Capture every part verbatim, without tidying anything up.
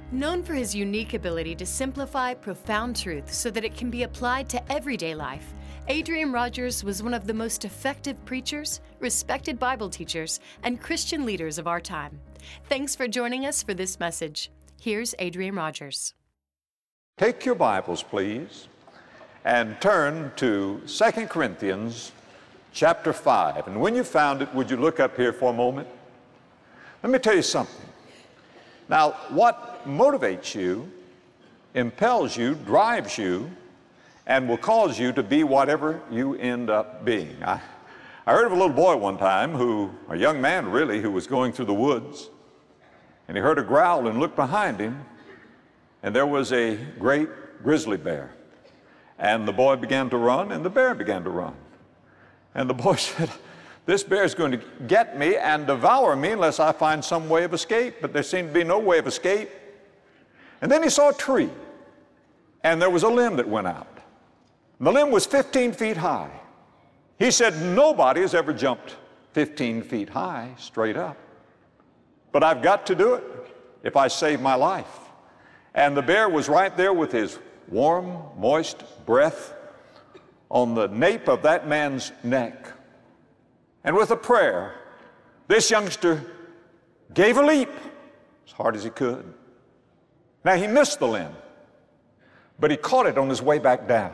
Known for his unique ability to simplify profound truth so that it can be applied to everyday life, Adrian Rogers was one of the most effective preachers, respected Bible teachers, and Christian leaders of our time. Thanks for joining us for this message. Here's Adrian Rogers. Take your Bibles, please, and turn to Second Corinthians chapter five. And when you found it, would you look up here for a moment? Let me tell you something. Now, what motivates you, impels you, drives you, and will cause you to be whatever you end up being. I, I heard of a little boy one time who, a young man really, who was going through the woods, and he heard a growl and looked behind him, and there was a great grizzly bear. And the boy began to run, and the bear began to run. And the boy said, "This bear is going to get me and devour me unless I find some way of escape." But there seemed to be no way of escape. And then he saw a tree, and there was a limb that went out. And the limb was fifteen feet high. He said, "Nobody has ever jumped fifteen feet high straight up. But I've got to do it if I save my life." And the bear was right there with his warm, moist breath on the nape of that man's neck. And with a prayer, this youngster gave a leap as hard as he could. Now, he missed the limb, but he caught it on his way back down.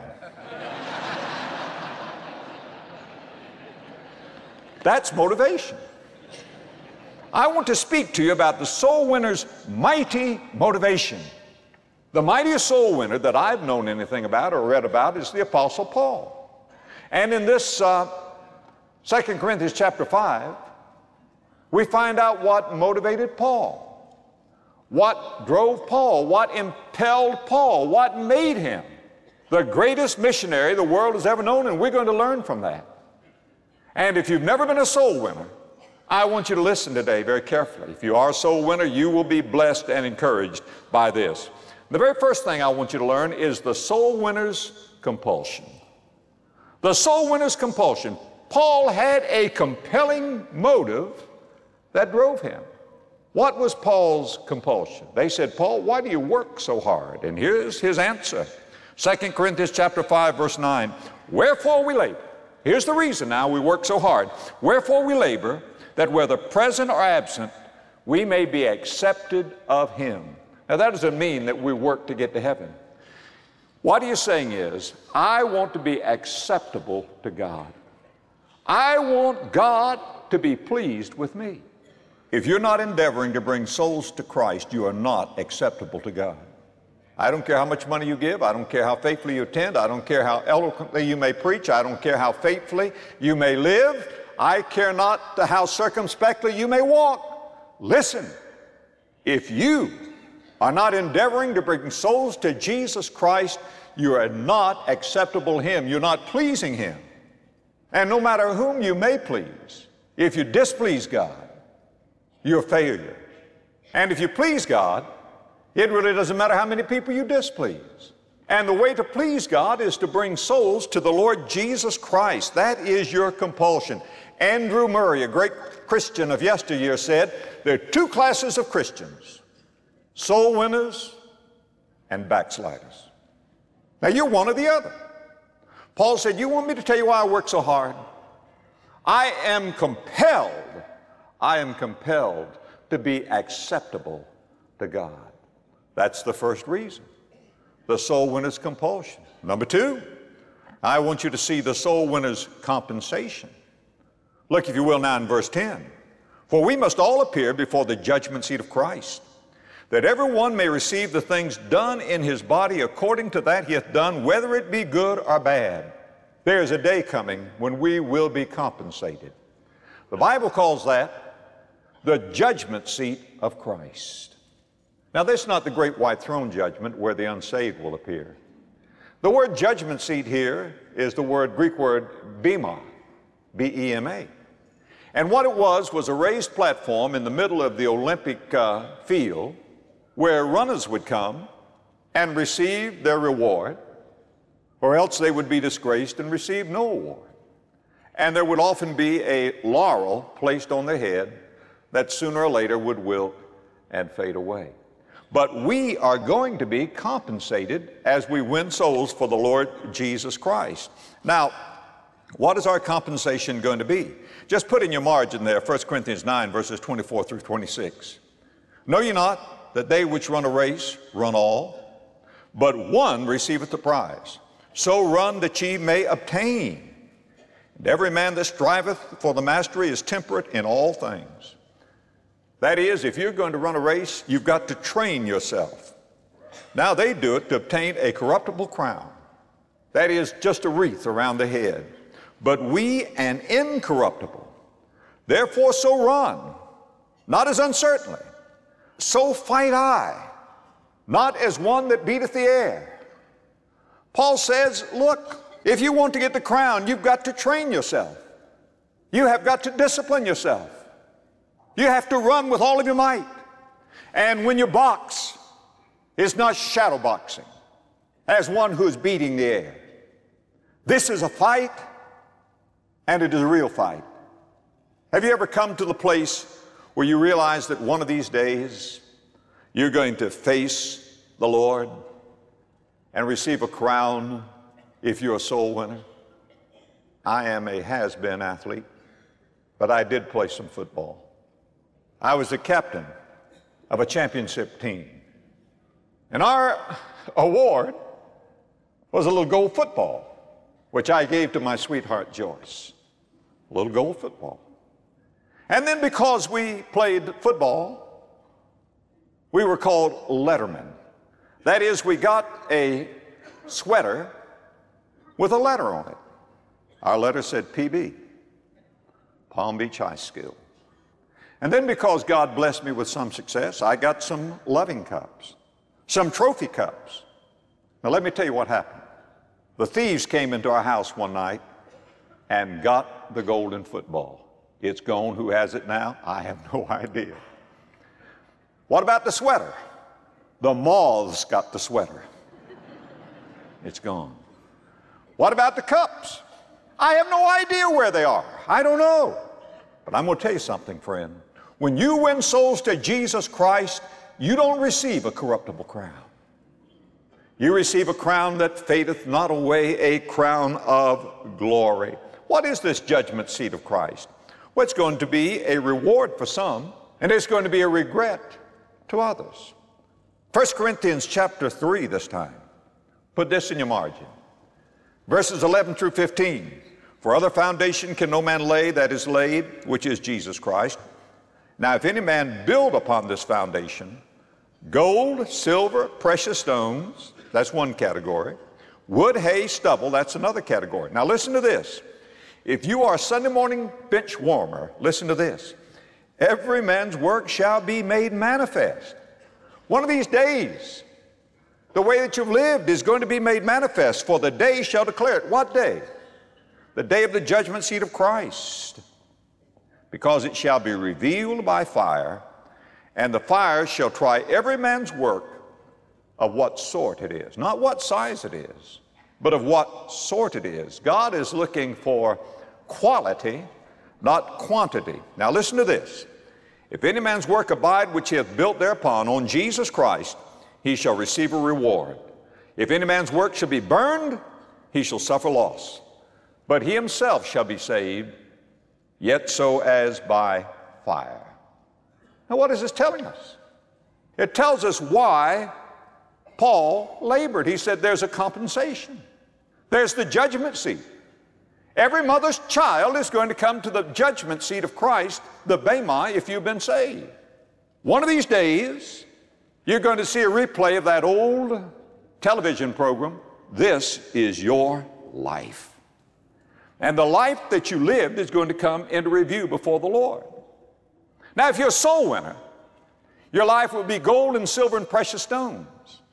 That's motivation. I want to speak to you about the soul winner's mighty motivation. The mightiest soul winner that I've known anything about or read about is the Apostle Paul. And in this uh, Second Corinthians chapter five, we find out what motivated Paul, what drove Paul, what impelled Paul, what made him the greatest missionary the world has ever known, and we're going to learn from that. And if you've never been a soul winner, I want you to listen today very carefully. If you are a soul winner, you will be blessed and encouraged by this. The very first thing I want you to learn is the soul winner's compulsion. The soul winner's compulsion. Paul had a compelling motive that drove him. What was Paul's compulsion? They said, "Paul, why do you work so hard?" And here's his answer. Second Corinthians chapter five, verse nine. "Wherefore we labor." Here's the reason now we work so hard. "Wherefore we labor, that whether present or absent, we may be accepted of him." Now that doesn't mean that we work to get to heaven. What he's saying is, I want to be acceptable to God. I want God to be pleased with me. If you're not endeavoring to bring souls to Christ, you are not acceptable to God. I don't care how much money you give. I don't care how faithfully you attend. I don't care how eloquently you may preach. I don't care how faithfully you may live. I care not how circumspectly you may walk. Listen, if you are not endeavoring to bring souls to Jesus Christ, you are not acceptable to him. You're not pleasing him. And no matter whom you may please, if you displease God, you're a failure. And if you please God, it really doesn't matter how many people you displease. And the way to please God is to bring souls to the Lord Jesus Christ. That is your compulsion. Andrew Murray, a great Christian of yesteryear, said, there are two classes of Christians: soul winners and backsliders. Now you're one or the other. Paul said, "You want me to tell you why I work so hard? I am compelled, I am compelled to be acceptable to God." That's the first reason, the soul winner's compulsion. Number two, I want you to see the soul winner's compensation. Look, if you will, now in verse ten. "For we must all appear before the judgment seat of Christ, that every one may receive the things done in his body according to that he hath done, whether it be good or bad." There is a day coming when we will be compensated. The Bible calls that the judgment seat of Christ. Now, this is not the great white throne judgment where the unsaved will appear. The word judgment seat here is the word, Greek word bema, B E M A. And what it was was a raised platform in the middle of the Olympic uh, field where runners would come and receive their reward, or else they would be disgraced and receive no award. And there would often be a laurel placed on their head that sooner or later would wilt and fade away. But we are going to be compensated as we win souls for the Lord Jesus Christ. Now, what is our compensation going to be? Just put in your margin there, First Corinthians nine, verses twenty-four through twenty-six. Know ye not that they which run a race run all, but one receiveth the prize? So run that ye may obtain. And every man that striveth for the mastery is temperate in all things. That is, if you're going to run a race, you've got to train yourself. Now they do it to obtain a corruptible crown. That is, just a wreath around the head. But we an incorruptible. Therefore so run, not as uncertainly. So fight I, not as one that beateth the air. Paul says, look, if you want to get the crown, you've got to train yourself. You have got to discipline yourself. You have to run with all of your might. And when you box, it's not shadow boxing, as one who's beating the air. This is a fight, and it is a real fight. Have you ever come to the place where you realize that one of these days you're going to face the Lord and receive a crown if you're a soul winner? I am a has-been athlete, but I did play some football. I was the captain of a championship team. And our award was a little goal football, which I gave to my sweetheart Joyce. A little goal football. And then because we played football, we were called lettermen. That is, we got a sweater with a letter on it. Our letter said P B, Palm Beach High School. And then because God blessed me with some success, I got some loving cups, some trophy cups. Now let me tell you what happened. The thieves came into our house one night and got the golden football. It's gone. Who has it now? I have no idea. What about the sweater? The moths got the sweater. It's gone. What about the cups? I have no idea where they are. I don't know. But I'm going to tell you something, friend. When you win souls to Jesus Christ, you don't receive a corruptible crown. You receive a crown that fadeth not away, a crown of glory. What is this judgment seat of Christ? Well, it's going to be a reward for some, and it's going to be a regret to others. First Corinthians chapter three this time. Put this in your margin. Verses eleven through fifteen. For other foundation can no man lay that is laid, which is Jesus Christ. Now if any man build upon this foundation, gold, silver, precious stones, that's one category. Wood, hay, stubble, that's another category. Now listen to this. If you are a Sunday morning bench warmer, listen to this. Every man's work shall be made manifest. One of these days, the way that you've lived is going to be made manifest, for the day shall declare it. What day? The day of the judgment seat of Christ. Because it shall be revealed by fire, and the fire shall try every man's work of what sort it is. Not what size it is, but of what sort it is. God is looking for quality, not quantity. Now listen to this. If any man's work abide which he hath built thereupon on Jesus Christ, he shall receive a reward. If any man's work shall be burned, he shall suffer loss. But he himself shall be saved, yet so as by fire. Now what is this telling us? It tells us why Paul labored. He said there's a compensation. There's the judgment seat. Every mother's child is going to come to the judgment seat of Christ, the Bema, if you've been saved. One of these days, you're going to see a replay of that old television program, This Is Your Life. And the life that you lived is going to come into review before the Lord. Now, if you're a soul winner, your life will be gold and silver and precious stones.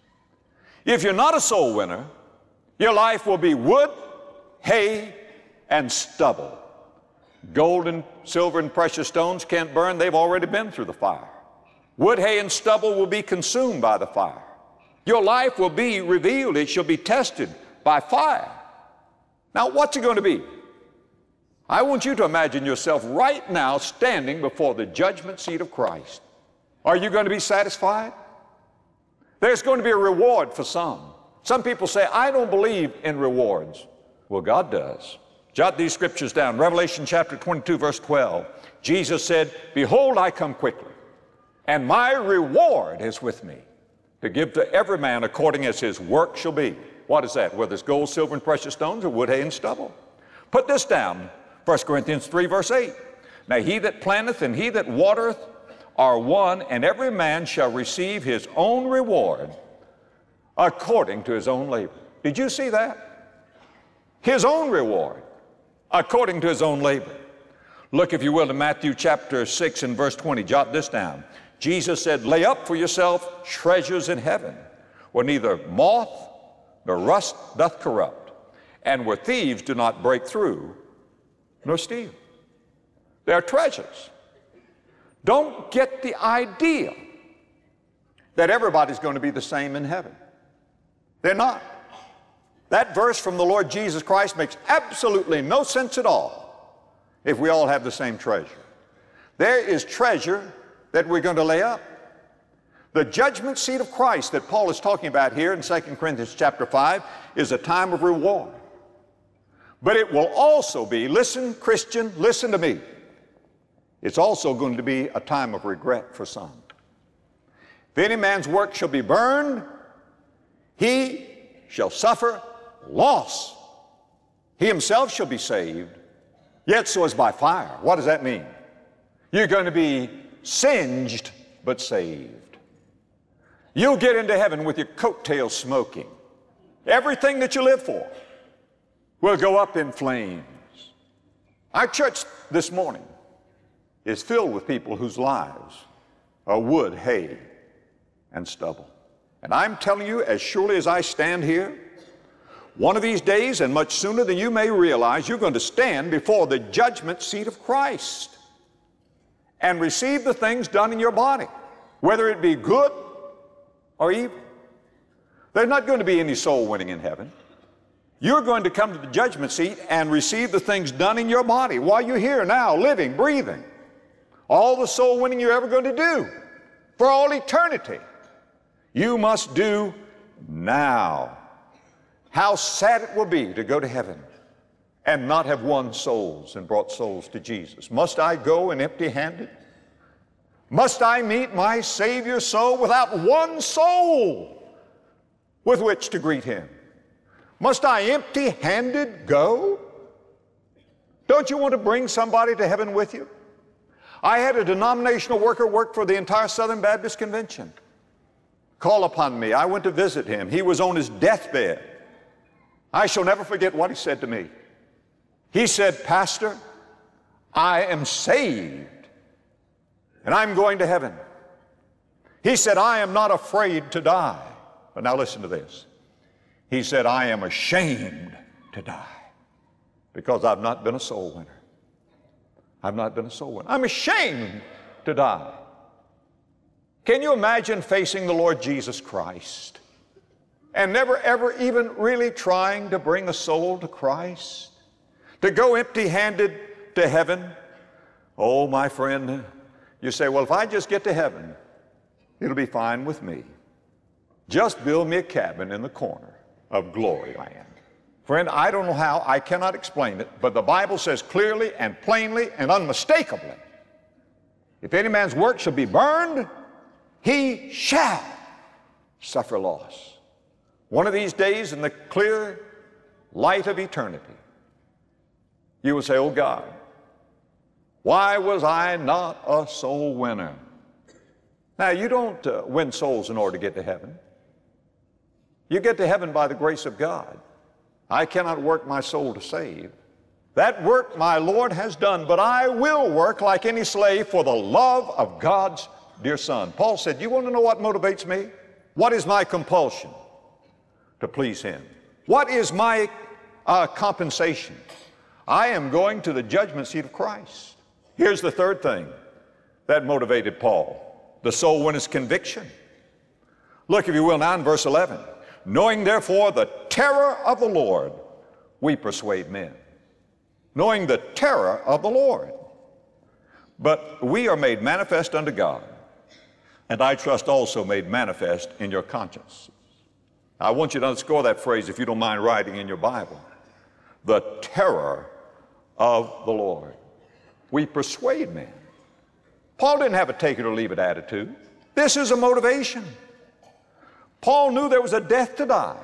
If you're not a soul winner, your life will be wood, hay, and stubble. Gold and silver and precious stones can't burn. They've already been through the fire. Wood, hay, and stubble will be consumed by the fire. Your life will be revealed. It shall be tested by fire. Now, what's it going to be? I want you to imagine yourself right now standing before the judgment seat of Christ. Are you going to be satisfied? There's going to be a reward for some. Some people say, I don't believe in rewards. Well, God does. Jot these scriptures down. Revelation chapter twenty-two, verse twelve. Jesus said, behold, I come quickly, and my reward is with me, to give to every man according as his work shall be. What is that? Whether it's gold, silver, and precious stones, or wood, hay, and stubble. Put this down, First Corinthians three, verse eight. Now he that planteth and he that watereth are one, and every man shall receive his own reward according to his own labor. Did you see that? His own reward according to his own labor. Look, if you will, to Matthew chapter six and verse twenty. Jot this down. Jesus said, lay up for yourself treasures in heaven, where neither moth nor rust doth corrupt, and where thieves do not break through nor steal. They are treasures. Don't get the idea that everybody's going to be the same in heaven. They're not. That verse from the Lord Jesus Christ makes absolutely no sense at all if we all have the same treasure. There is treasure that we're going to lay up. The judgment seat of Christ that Paul is talking about here in Second Corinthians chapter five is a time of reward. But it will also be, listen, Christian, listen to me, it's also going to be a time of regret for some. If any man's work shall be burned, he shall suffer loss. He himself shall be saved, yet so as by fire. What does that mean? You're going to be singed but saved. You'll get into heaven with your coattails smoking. Everything that you live for will go up in flames. Our church this morning is filled with people whose lives are wood, hay, and stubble. And I'm telling you, as surely as I stand here, one of these days, and much sooner than you may realize, you're going to stand before the judgment seat of Christ and receive the things done in your body, whether it be good or evil. There's not going to be any soul winning in heaven. You're going to come to the judgment seat and receive the things done in your body while you're here now, living, breathing. All the soul winning you're ever going to do for all eternity, you must do now. How sad it will be to go to heaven and not have won souls and brought souls to Jesus. Must I go in empty-handed? Must I meet my Savior so without one soul with which to greet Him? Must I empty-handed go? Don't you want to bring somebody to heaven with you? I had a denominational worker work for the entire Southern Baptist Convention. Call upon me. I went to visit him. He was on his deathbed. I shall never forget what he said to me. He said, Pastor, I am saved and I'm going to heaven. He said, I am not afraid to die. But now listen to this. He said, I am ashamed to die because I've not been a soul winner. I've not been a soul winner. I'm ashamed to die. Can you imagine facing the Lord Jesus Christ and never ever even really trying to bring a soul to Christ? To go empty-handed to heaven? Oh, my friend, you say, well, if I just get to heaven, it'll be fine with me. Just build me a cabin in the corner of glory land. Friend, I don't know how, I cannot explain it, but the Bible says clearly and plainly and unmistakably, if any man's work shall be burned, he shall suffer loss. One of these days, in the clear light of eternity, you will say, oh God, why was I not a soul winner? Now, you don't uh, win souls in order to get to heaven. You get to heaven by the grace of God. I cannot work my soul to save. That work my Lord has done, but I will work like any slave for the love of God's dear Son. Paul said, you want to know what motivates me? What is my compulsion? To please Him. What is my uh, compensation? I am going to the judgment seat of Christ. Here's the third thing that motivated Paul, the soul winner's conviction. Look, if you will, now in verse eleven. Knowing therefore the terror of the Lord, we persuade men. Knowing the terror of the Lord. But we are made manifest unto God and I trust also made manifest in your conscience. I want you to underscore that phrase, if you don't mind writing in your Bible. The terror of the Lord. We persuade men. Paul didn't have a take it or leave it attitude. This is a motivation. Paul knew there was a death to die,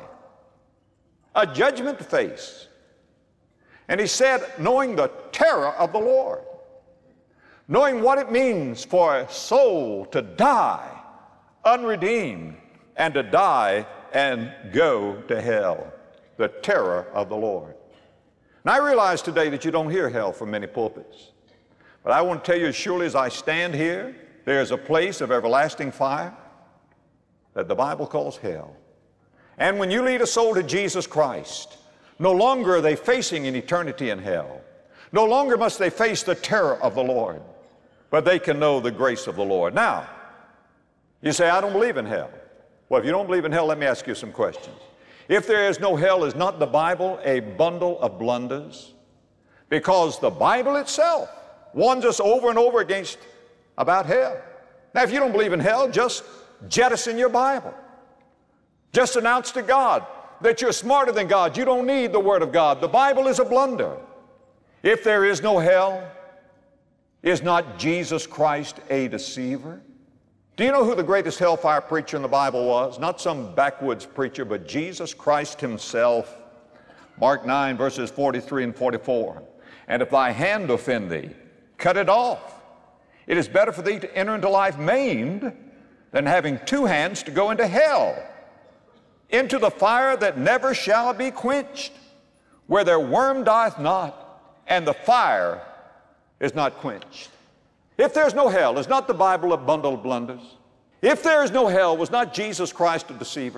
a judgment to face. And he said, knowing the terror of the Lord, knowing what it means for a soul to die unredeemed and to die and go to hell, the terror of the Lord. And I realize today that you don't hear hell from many pulpits. But I want to tell you, as surely as I stand here, there is a place of everlasting fire that the Bible calls hell. And when you lead a soul to Jesus Christ, no longer are they facing an eternity in hell. No longer must they face the terror of the Lord, but they can know the grace of the Lord. Now, you say, I don't believe in hell. Well, if you don't believe in hell, let me ask you some questions. If there is no hell, is not the Bible a bundle of blunders? Because the Bible itself warns us over and over against about hell. Now, if you don't believe in hell, just jettison your Bible. Just announce to God that you're smarter than God. You don't need the Word of God. The Bible is a blunder. If there is no hell, is not Jesus Christ a deceiver? Do you know who the greatest hellfire preacher in the Bible was? Not some backwoods preacher, but Jesus Christ himself. Mark nine, verses forty-three and forty-four. And if thy hand offend thee, cut it off. It is better for thee to enter into life maimed than having two hands to go into hell, into the fire that never shall be quenched, where their worm dieth not, and the fire is not quenched. If there's no hell, is not the Bible a bundle of blunders? If there is no hell, was not Jesus Christ a deceiver?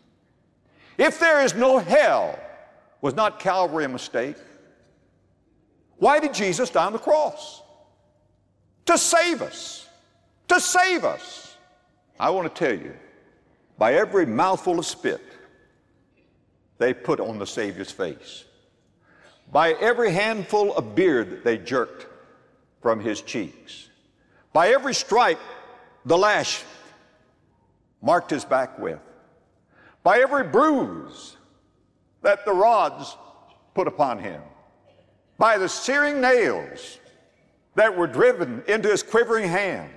If there is no hell, was not Calvary a mistake? Why did Jesus die on the cross? To save us. To save us. I want to tell you, by every mouthful of spit they put on the Savior's face, by every handful of beard that they jerked from his cheeks, by every stripe the lash marked his back with, by every bruise that the rods put upon him, by the searing nails that were driven into his quivering hands,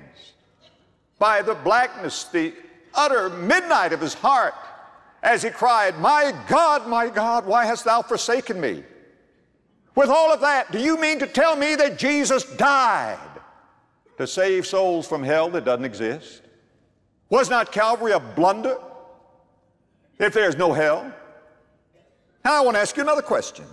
by the blackness, the utter midnight of his heart as he cried, my God, my God, why hast thou forsaken me? With all of that, do you mean to tell me that Jesus died to save souls from hell that doesn't exist? Was not Calvary a blunder if there's no hell? Now I want to ask you another question.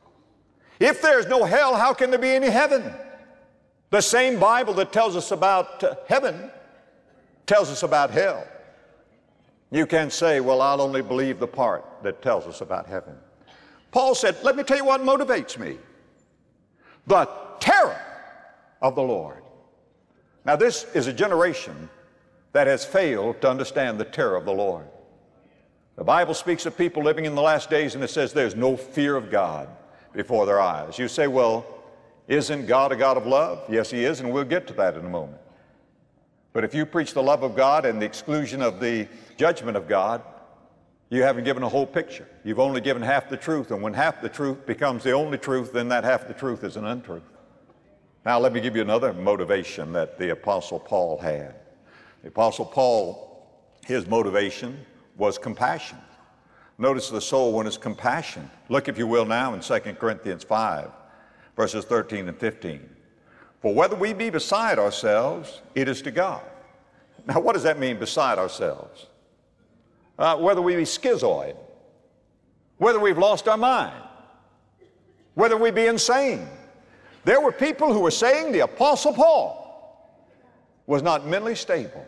If there's no hell, how can there be any heaven? The same Bible that tells us about uh, heaven tells us about hell. You can say, well, I'll only believe the part that tells us about heaven. Paul said, let me tell you what motivates me. The terror of the Lord. Now, this is a generation that has failed to understand the terror of the Lord. The Bible speaks of people living in the last days, and it says there's no fear of God before their eyes. You say, well, isn't God a God of love? Yes, He is, and we'll get to that in a moment. But if you preach the love of God and the exclusion of the judgment of God, you haven't given a whole picture. You've only given half the truth, and when half the truth becomes the only truth, then that half the truth is an untruth. Now let me give you another motivation that the Apostle Paul had. The Apostle Paul, his motivation was compassion. Notice the soul winner's compassion. Look, if you will, now in Second Corinthians five, verses thirteen and fifteen. For whether we be beside ourselves, it is to God. Now what does that mean, beside ourselves? Uh, whether we be schizoid, whether we've lost our mind, whether we be insane. There were people who were saying the Apostle Paul was not mentally stable.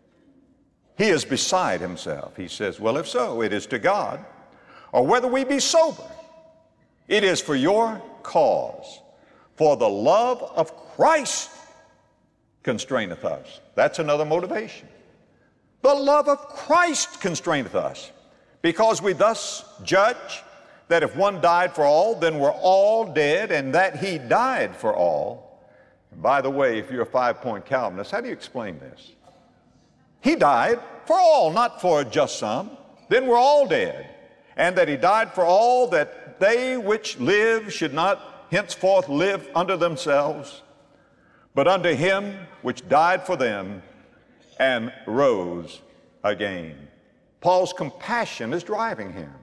He is beside himself. He says, well, if so, it is to God. Or whether we be sober, it is for your cause. For the love of Christ constraineth us. That's another motivation. The love of Christ constraineth us, because we thus judge that if one died for all, then we're all dead, and that He died for all. And by the way, if you're a five-point Calvinist, how do you explain this? He died for all, not for just some. Then we're all dead. And that he died for all, that they which live should not henceforth live unto themselves, but unto him which died for them and rose again. Paul's compassion is driving him.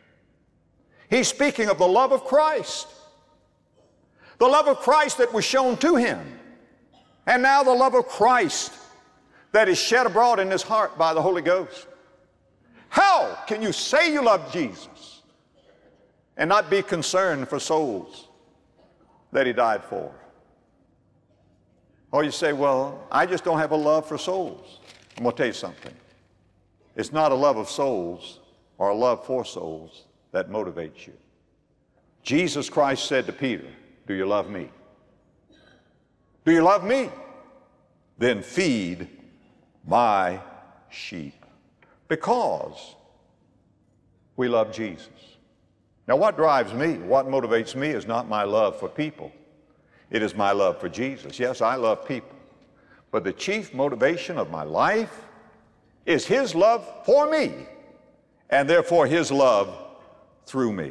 He's speaking of the love of Christ. The love of Christ that was shown to him. And now the love of Christ that is shed abroad in his heart by the Holy Ghost. How can you say you love Jesus and not be concerned for souls that he died for? Or you say, well, I just don't have a love for souls. I'm going to tell you something. It's not a love of souls or a love for souls that motivates you. Jesus Christ said to Peter, do you love me? Do you love me? Then feed my sheep. Because we love Jesus. Now what drives me, what motivates me is not my love for people. It is my love for Jesus. Yes, I love people. But the chief motivation of my life is his love for me, and therefore his love through me.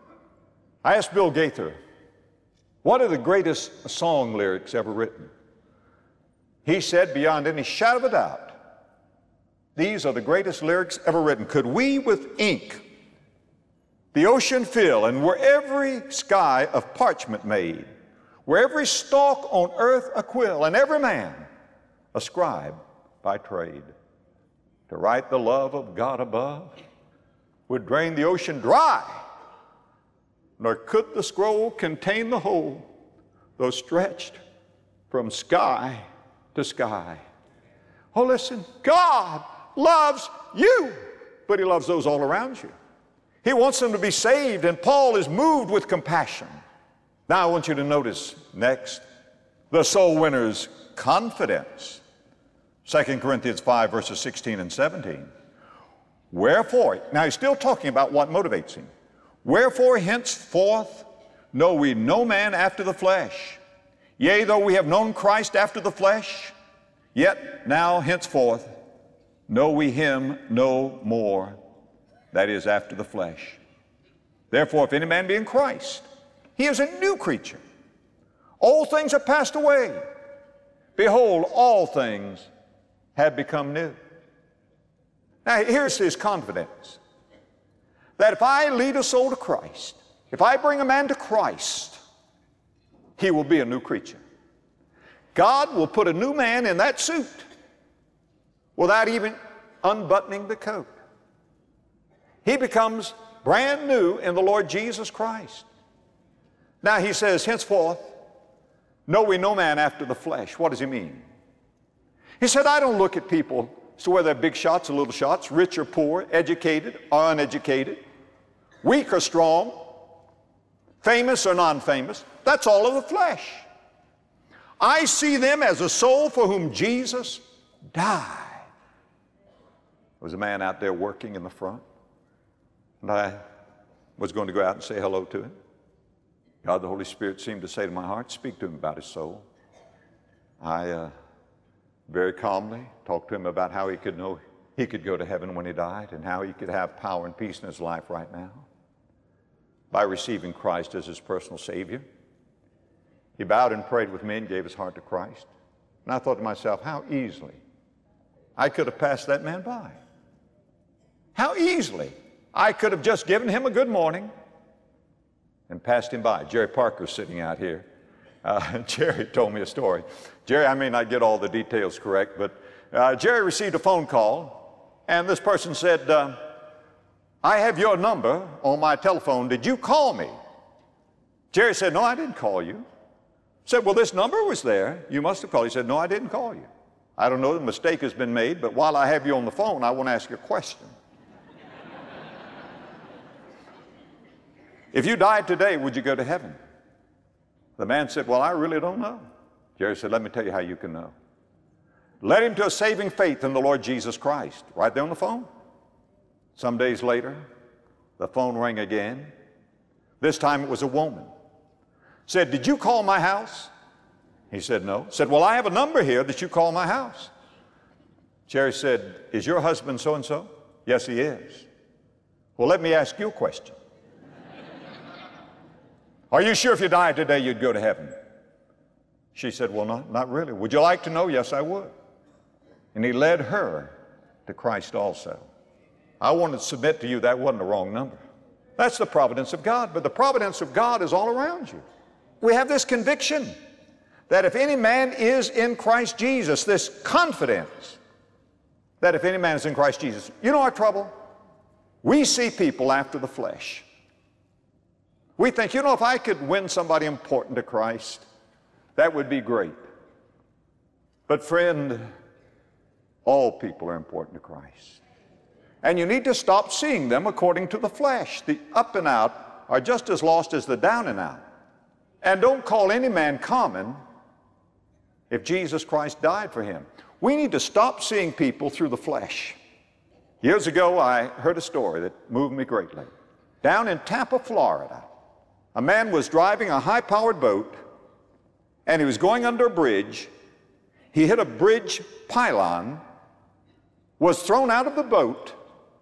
I asked Bill Gaither, what are the greatest song lyrics ever written? He said, beyond any shadow of a doubt, these are the greatest lyrics ever written. Could we with ink the ocean fill, and were every sky of parchment made, were every stalk on earth a quill, and every man a scribe by trade, to write the love of God above would drain the ocean dry, nor could the scroll contain the whole, though stretched from sky to sky. Oh, listen, God loves you, but he loves those all around you. He wants them to be saved, and Paul is moved with compassion. Now I want you to notice next the soul winner's confidence. Second Corinthians five, verses sixteen and seventeen. Wherefore, now he's still talking about what motivates him. Wherefore henceforth know we no man after the flesh. Yea, though we have known Christ after the flesh, yet now henceforth know we him no more, that is, after the flesh. Therefore, if any man be in Christ, he is a new creature. Old things are passed away. Behold, all things have become new. Now, here's his confidence, that if I lead a soul to Christ, if I bring a man to Christ, he will be a new creature. God will put a new man in that suit without even unbuttoning the coat. He becomes brand new in the Lord Jesus Christ. Now he says, henceforth, know we no man after the flesh. What does he mean? He said, I don't look at people as to whether they're big shots or little shots, rich or poor, educated or uneducated, weak or strong, famous or non-famous. That's all of the flesh. I see them as a soul for whom Jesus died. There was a man out there working in the front, and I was going to go out and say hello to him. God, the Holy Spirit, seemed to say to my heart, speak to him about his soul. I uh, very calmly talked to him about how he could know he could go to heaven when he died, and how he could have power and peace in his life right now by receiving Christ as his personal Savior. He bowed and prayed with me and gave his heart to Christ. And I thought to myself, how easily I could have passed that man by. How easily I could have just given him a good morning and passed him by. Jerry Parker's sitting out here. Uh, Jerry told me a story. Jerry, I may not get all the details correct, but uh, Jerry received a phone call, and this person said, uh, I have your number on my telephone. Did you call me? Jerry said, no, I didn't call you. Said, well, this number was there. You must have called. He said, no, I didn't call you. I don't know, the mistake has been made, but while I have you on the phone, I want to ask you a question. If you died today, would you go to heaven? The man said, well, I really don't know. Jerry said, let me tell you how you can know. Led him to a saving faith in the Lord Jesus Christ, right there on the phone. Some days later, the phone rang again. This time it was a woman. Said, did you call my house? He said, no. Said, well, I have a number here that you call my house. Sherry said, is your husband so-and-so? Yes, he is. Well, let me ask you a question. Are you sure if you died today you'd go to heaven? She said, well, not, not really. Would you like to know? Yes, I would. And he led her to Christ also. I want to submit to you that wasn't the wrong number. That's the providence of God, but the providence of God is all around you. We have this conviction that if any man is in Christ Jesus, this confidence that if any man is in Christ Jesus, you know our trouble? We see people after the flesh. We think, you know, if I could win somebody important to Christ, that would be great. But friend, all people are important to Christ. And you need to stop seeing them according to the flesh. The up and out are just as lost as the down and out. And don't call any man common if Jesus Christ died for him. We need to stop seeing people through the flesh. Years ago, I heard a story that moved me greatly. Down in Tampa, Florida, a man was driving a high-powered boat, and he was going under a bridge. He hit a bridge pylon, was thrown out of the boat,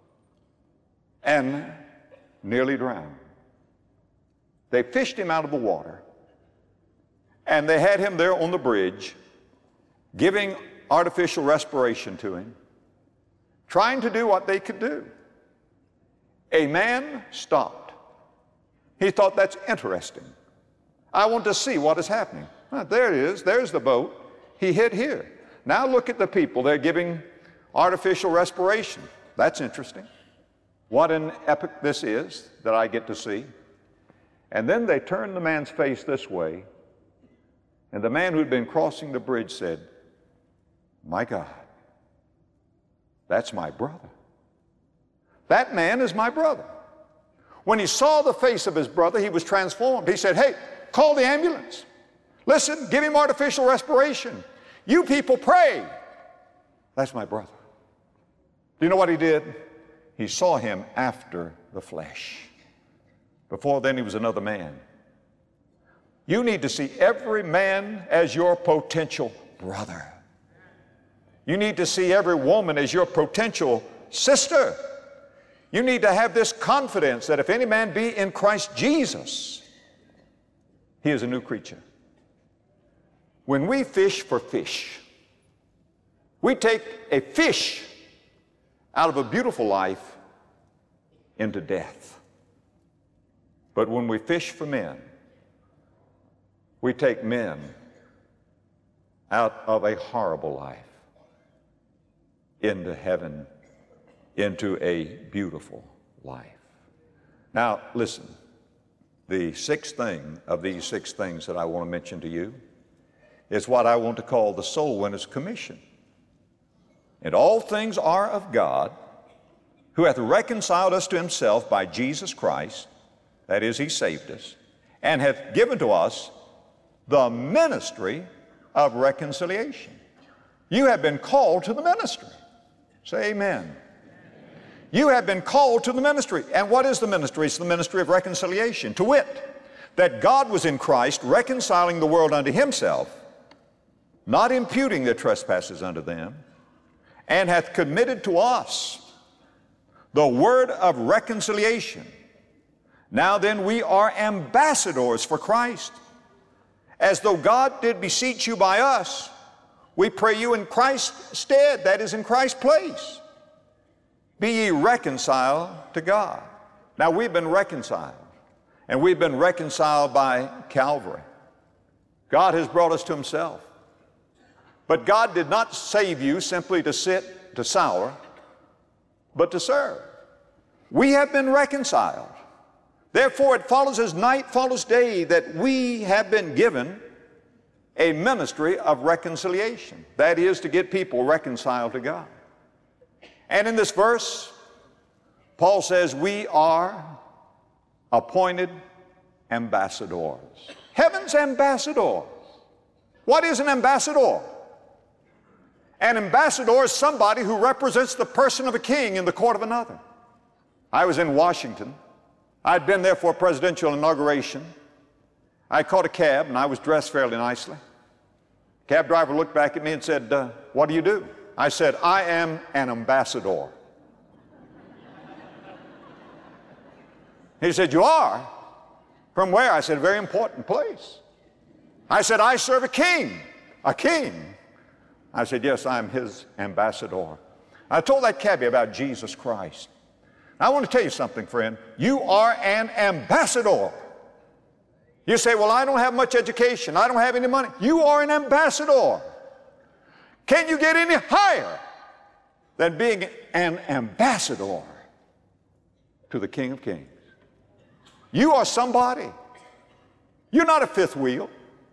and nearly drowned. They fished him out of the water, and they had him there on the bridge, giving artificial respiration to him, trying to do what they could do. A man stopped. He thought, that's interesting. I want to see what is happening. Well, there it is. There's the boat. He hit here. Now look at the people. They're giving artificial respiration. That's interesting. What an epic this is that I get to see. And then they turned the man's face this way, and the man who'd been crossing the bridge said, my God, that's my brother. That man is my brother. When he saw the face of his brother, he was transformed. He said, hey, call the ambulance. Listen, give him artificial respiration. You people pray. That's my brother. Do you know what he did? He saw him after the flesh. Before then, he was another man. You need to see every man as your potential brother. You need to see every woman as your potential sister. You need to have this confidence that if any man be in Christ Jesus, he is a new creature. When we fish for fish, we take a fish out of a beautiful life into death. But when we fish for men, we take men out of a horrible life into heaven, into a beautiful life. Now, listen, the sixth thing of these six things that I want to mention to you is what I want to call the soul winner's commission. And all things are of God, who hath reconciled us to himself by Jesus Christ, that is, he saved us, and hath given to us the ministry of reconciliation. You have been called to the ministry. Say amen. You have been called to the ministry. And what is the ministry? It's the ministry of reconciliation. To wit, that God was in Christ reconciling the world unto himself, not imputing their trespasses unto them, and hath committed to us the word of reconciliation. Now then, we are ambassadors for Christ. As though God did beseech you by us, we pray you in Christ's stead, that is, in Christ's place. Be ye reconciled to God. Now, we've been reconciled, and we've been reconciled by Calvary. God has brought us to himself. But God did not save you simply to sit, to sour, but to serve. We have been reconciled. Therefore, it follows as night follows day that we have been given a ministry of reconciliation. That is, to get people reconciled to God. And in this verse, Paul says we are appointed ambassadors. Heaven's ambassadors. What is an ambassador? An ambassador is somebody who represents the person of a king in the court of another. I was in Washington. I'd been there for a presidential inauguration. I caught a cab, and I was dressed fairly nicely. Cab driver looked back at me and said, uh, what do you do? I said, I am an ambassador. He said, you are? From where? I said, a very important place. I said, I serve a king. A king? I said, yes, I'm his ambassador. I told that cabbie about Jesus Christ. I want to tell you something, friend. You are an ambassador. You say, well, I don't have much education. I don't have any money. You are an ambassador. Can you get any higher than being an ambassador to the King of Kings? You are somebody. You're not a fifth wheel.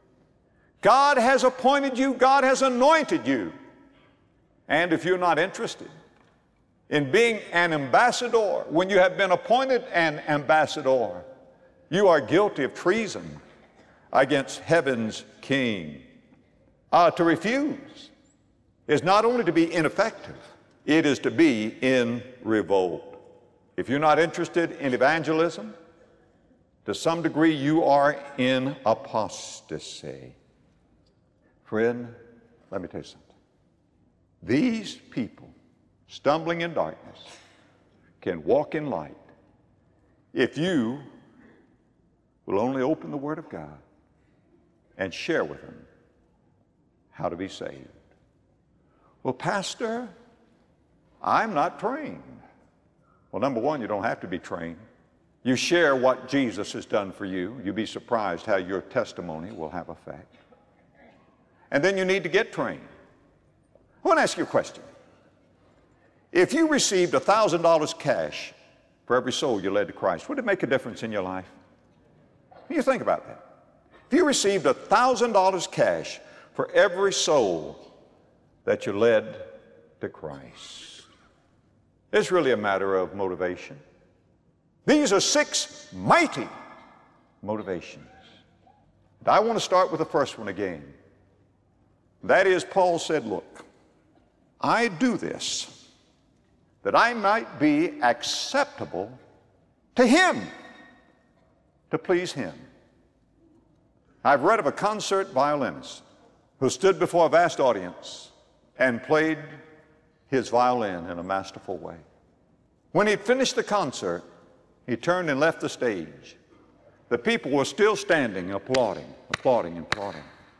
God has appointed you. God has anointed you. And if you're not interested in being an ambassador, when you have been appointed an ambassador, you are guilty of treason against heaven's King. Uh, to refuse is not only to be ineffective, it is to be in revolt. If you're not interested in evangelism, to some degree you are in apostasy. Friend, let me tell you something. These people stumbling in darkness can walk in light if you will only open the Word of God and share with them how to be saved. Well, Pastor, I'm not trained. Well, number one, you don't have to be trained. You share what Jesus has done for you. You'll be surprised how your testimony will have effect. And then you need to get trained. I want to ask you a question. If you received one thousand dollars cash for every soul you led to Christ, would it make a difference in your life? You think about that. If you received one thousand dollars cash for every soul that you led to Christ, it's really a matter of motivation. These are six mighty motivations. And I want to start with the first one again. That is, Paul said, look, I do this that I might be acceptable to Him, to please Him. I've read of a concert violinist who stood before a vast audience and played his violin in a masterful way. When he'd finished the concert, he turned and left the stage. The people were still standing, applauding, applauding, applauding.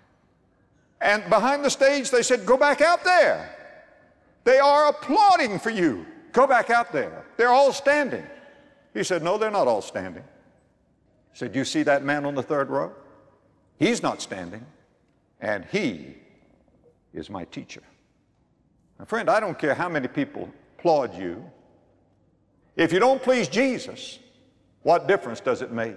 And behind the stage, they said, go back out there. They are applauding for you. Go back out there. They're all standing. He said, no, they're not all standing. He said, you see that man on the third row? He's not standing, and he is my teacher. Now, friend, I don't care how many people applaud you. If you don't please Jesus, what difference does it make?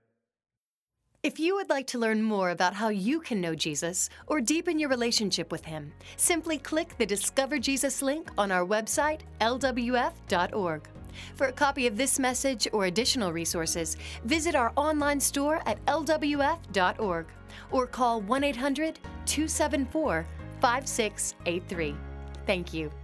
If you would like to learn more about how you can know Jesus or deepen your relationship with Him, simply click the Discover Jesus link on our website, L W F dot org. For a copy of this message or additional resources, visit our online store at L W F dot org or call one eight hundred, two seven four, five six eight three. Thank you.